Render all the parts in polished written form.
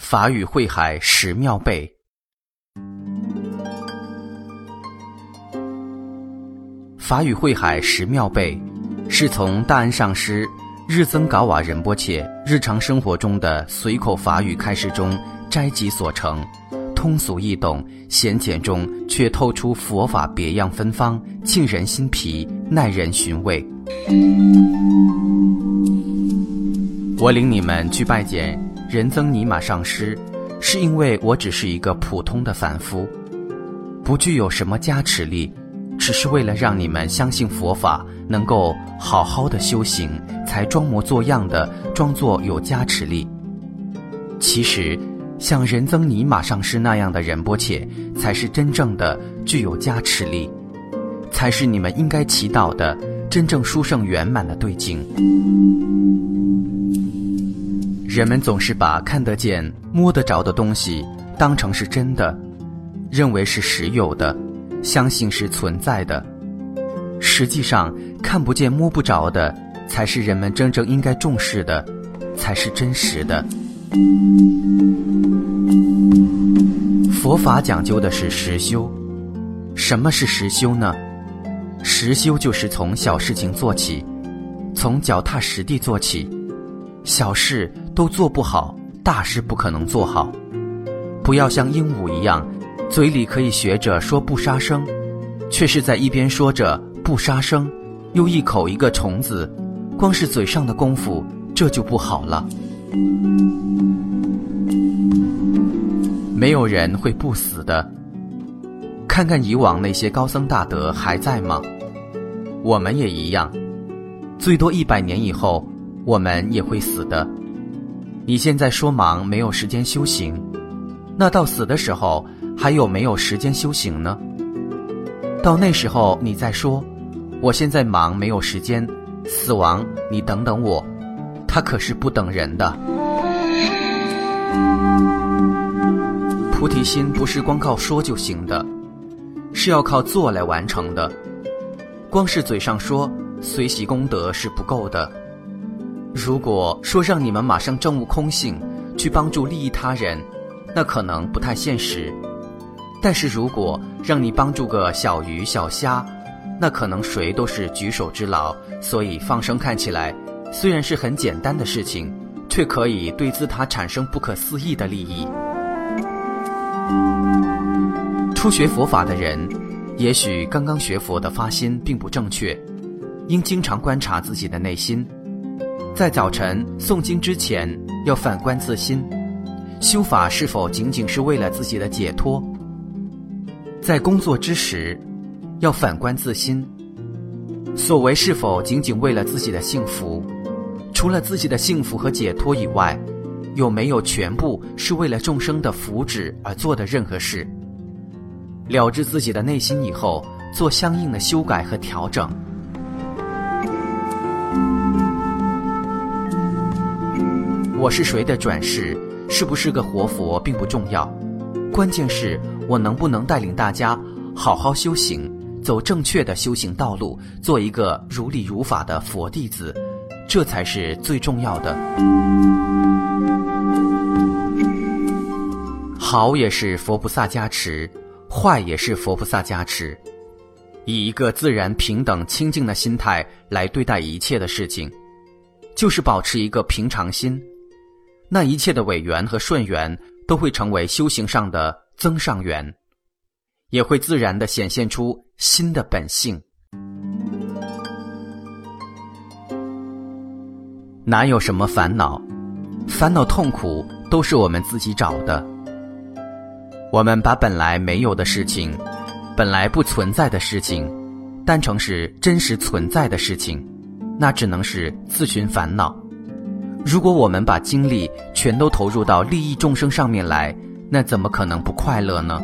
法语汇海十妙背。法语汇海十妙背是从大安上师日增嘎瓦仁波切日常生活中的随口法语开示中摘集所成，通俗易懂，显简中却透出佛法别样芬芳，沁人心脾，耐人寻味。我领你们去拜见仁增尼玛上师，是因为我只是一个普通的凡夫，不具有什么加持力，只是为了让你们相信佛法，能够好好的修行，才装模作样的装作有加持力。其实像仁增尼玛上师那样的仁波切，才是真正的具有加持力，才是你们应该祈祷的真正殊胜圆满的对境。人们总是把看得见摸得着的东西当成是真的，认为是实有的，相信是存在的。实际上看不见摸不着的才是人们真正应该重视的，才是真实的。佛法讲究的是实修。什么是实修呢？实修就是从小事情做起，从脚踏实地做起。小事都做不好，大事不可能做好。不要像鹦鹉一样，嘴里可以学着说不杀生，却是在一边说着不杀生，又一口一个虫子，光是嘴上的功夫，这就不好了。没有人会不死的。看看以往那些高僧大德还在吗？我们也一样，最多100年以后我们也会死的。你现在说忙没有时间修行，那到死的时候还有没有时间修行呢？到那时候你再说我现在忙没有时间，死亡你等等我，他可是不等人的。菩提心不是光靠说就行的，是要靠做来完成的。光是嘴上说随喜功德是不够的。如果说让你们马上证悟空性，去帮助利益他人，那可能不太现实。但是如果让你帮助个小鱼小虾，那可能谁都是举手之劳。所以放生看起来虽然是很简单的事情，却可以对自他产生不可思议的利益。初学佛法的人，也许刚刚学佛的发心并不正确，应经常观察自己的内心。在早晨诵经之前，要反观自心，修法是否仅仅是为了自己的解脱？在工作之时，要反观自心，所为是否仅仅为了自己的幸福？除了自己的幸福和解脱以外，有没有全部是为了众生的福祉而做的任何事？了知自己的内心以后，做相应的修改和调整。我是谁的转世，是不是个活佛并不重要，关键是我能不能带领大家好好修行，走正确的修行道路，做一个如理如法的佛弟子，这才是最重要的。好也是佛菩萨加持，坏也是佛菩萨加持。以一个自然平等清净的心态来对待一切的事情，就是保持一个平常心，那一切的违缘和顺缘都会成为修行上的增上缘，也会自然地显现出新的本性。哪有什么烦恼？烦恼痛苦都是我们自己找的。我们把本来没有的事情，本来不存在的事情，当成是真实存在的事情，那只能是自寻烦恼。如果我们把精力全都投入到利益众生上面来，那怎么可能不快乐呢？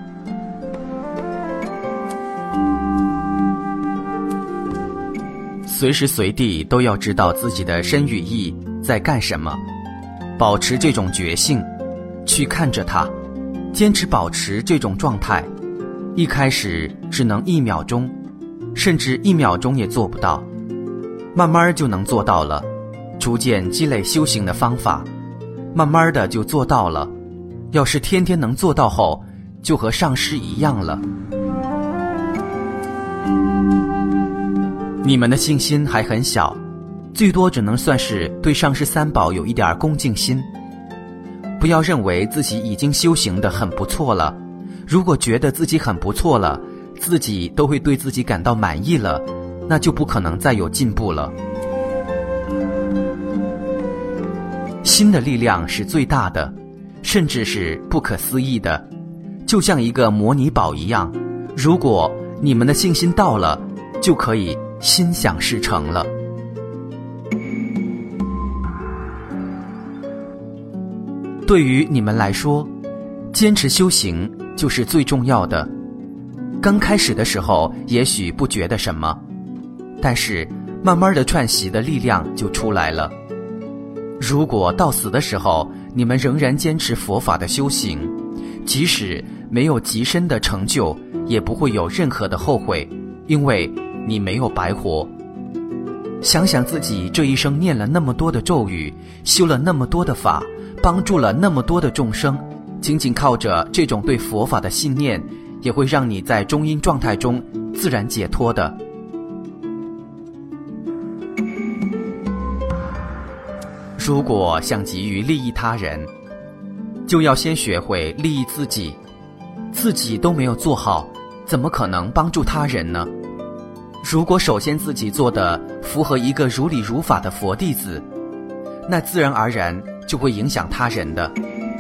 随时随地都要知道自己的身与意在干什么，保持这种觉性，去看着它，坚持保持这种状态。一开始只能1秒钟，甚至1秒钟也做不到，慢慢就能做到了。逐渐积累修行的方法，慢慢的就做到了， 要是天天能做到后，就和上师一样了。你们的信心还很小，最多只能算是对上师三宝有一点恭敬心。不要认为自己已经修行得很不错了，如果觉得自己很不错了，自己都会对自己感到满意了，那就不可能再有进步了。心的力量是最大的，甚至是不可思议的，就像一个模拟宝一样，如果你们的信心到了，就可以心想事成了。对于你们来说，坚持修行就是最重要的。刚开始的时候也许不觉得什么，但是慢慢的串习的力量就出来了。如果到死的时候你们仍然坚持佛法的修行，即使没有极深的成就，也不会有任何的后悔，因为你没有白活。想想自己这一生念了那么多的咒语，修了那么多的法，帮助了那么多的众生，仅仅靠着这种对佛法的信念，也会让你在中阴状态中自然解脱的。如果想急于利益他人，就要先学会利益自己。自己都没有做好，怎么可能帮助他人呢？如果首先自己做的符合一个如理如法的佛弟子，那自然而然就会影响他人的。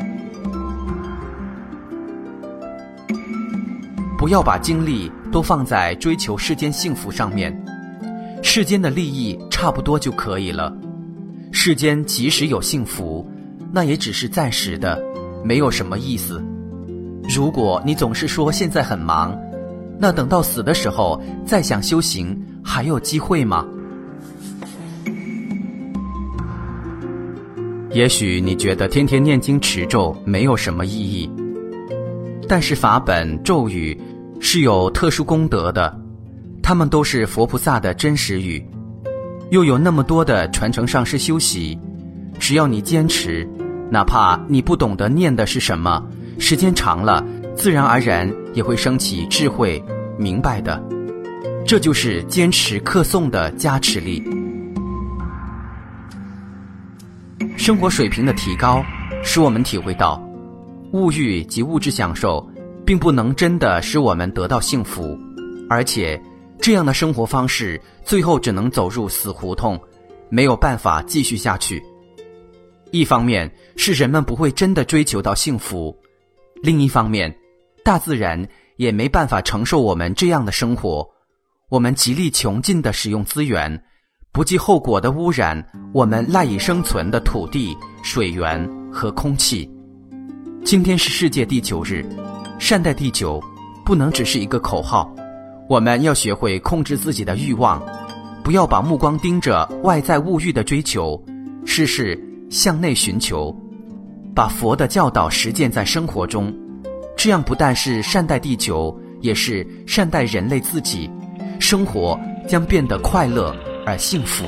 不要把精力都放在追求世间幸福上面，世间的利益差不多就可以了。世间即使有幸福，那也只是暂时的，没有什么意思。如果你总是说现在很忙，那等到死的时候再想修行，还有机会吗？也许你觉得天天念经持咒没有什么意义，但是法本咒语是有特殊功德的，它们都是佛菩萨的真实语，又有那么多的传承上师修习，只要你坚持，哪怕你不懂得念的是什么，时间长了，自然而然也会升起智慧，明白的。这就是坚持课诵的加持力。生活水平的提高，使我们体会到，物欲及物质享受，并不能真的使我们得到幸福，而且这样的生活方式最后只能走入死胡同，没有办法继续下去。一方面是人们不会真的追求到幸福，另一方面大自然也没办法承受我们这样的生活，我们极力穷尽的使用资源，不计后果的污染我们赖以生存的土地、水源和空气。今天是世界地球日，善待地球不能只是一个口号，我们要学会控制自己的欲望，不要把目光盯着外在物欲的追求，事事向内寻求，把佛的教导实践在生活中，这样不但是善待地球，也是善待人类自己，生活将变得快乐而幸福。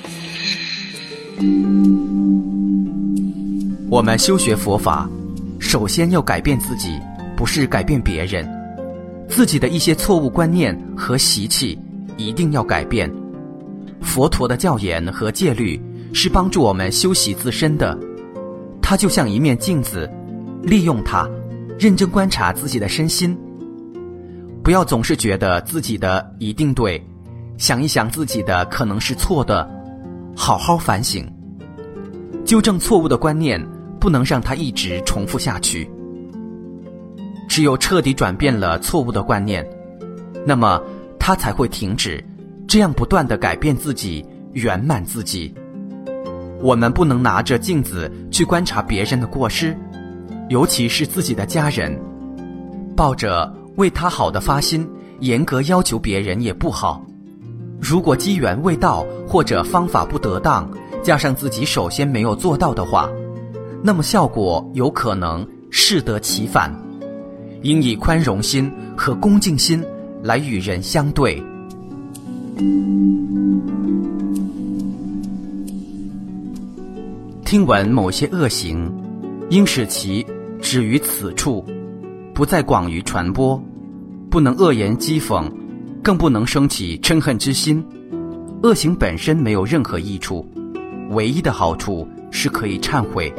我们修学佛法，首先要改变自己，不是改变别人。自己的一些错误观念和习气一定要改变。佛陀的教言和戒律是帮助我们修习自身的，它就像一面镜子，利用它，认真观察自己的身心。不要总是觉得自己的一定对，想一想自己的可能是错的，好好反省，纠正错误的观念，不能让它一直重复下去。只有彻底转变了错误的观念，那么它才会停止，这样不断地改变自己，圆满自己。我们不能拿着镜子去观察别人的过失，尤其是自己的家人，抱着为他好的发心，严格要求别人也不好。如果机缘未到，或者方法不得当，加上自己首先没有做到的话，那么效果有可能适得其反。应以宽容心和恭敬心来与人相对。听闻某些恶行，应使其止于此处，不再广于传播，不能恶言讥讽，更不能生起嗔恨之心。恶行本身没有任何益处，唯一的好处是可以忏悔。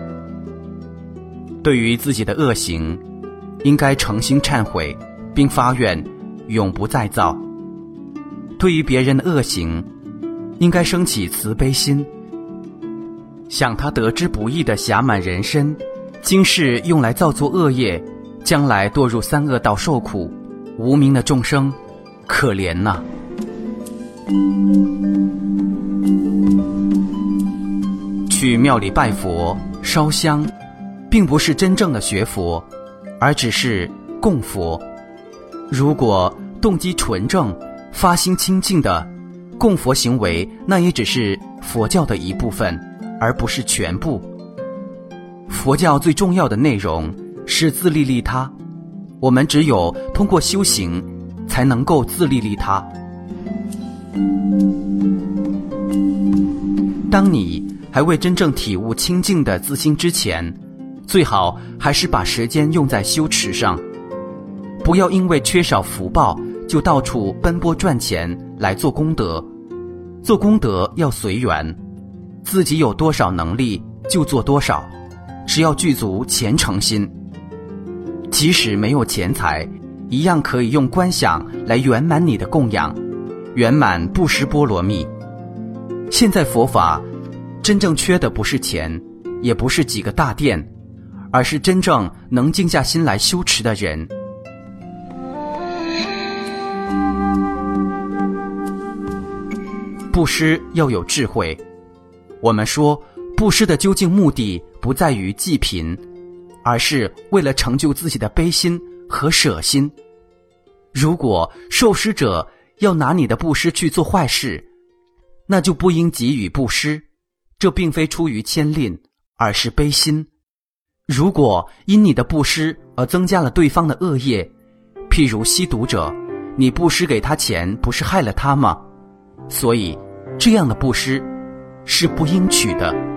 对于自己的恶行，应该诚心忏悔，并发愿永不再造。对于别人的恶行，应该升起慈悲心，想他得之不易的暇满人身，今世用来造作恶业，将来堕入三恶道受苦，无名的众生可怜呐。去庙里拜佛烧香，并不是真正的学佛，而只是供佛。如果动机纯正，发心清净的供佛行为，那也只是佛教的一部分，而不是全部。佛教最重要的内容是自利利他，我们只有通过修行才能够自利利他。当你还未真正体悟清净的自心之前，最好还是把时间用在修持上，不要因为缺少福报就到处奔波赚钱来做功德。做功德要随缘，自己有多少能力就做多少，只要具足虔诚心。即使没有钱财，一样可以用观想来圆满你的供养，圆满布施波罗蜜。现在佛法真正缺的不是钱，也不是几个大殿，而是真正能静下心来修持的人。布施要有智慧。我们说布施的究竟目的不在于济贫，而是为了成就自己的悲心和舍心。如果受施者要拿你的布施去做坏事，那就不应给予布施，这并非出于谦吝，而是悲心。如果因你的布施而增加了对方的恶业，譬如吸毒者，你布施给他钱，不是害了他吗？所以这样的布施是不应取的。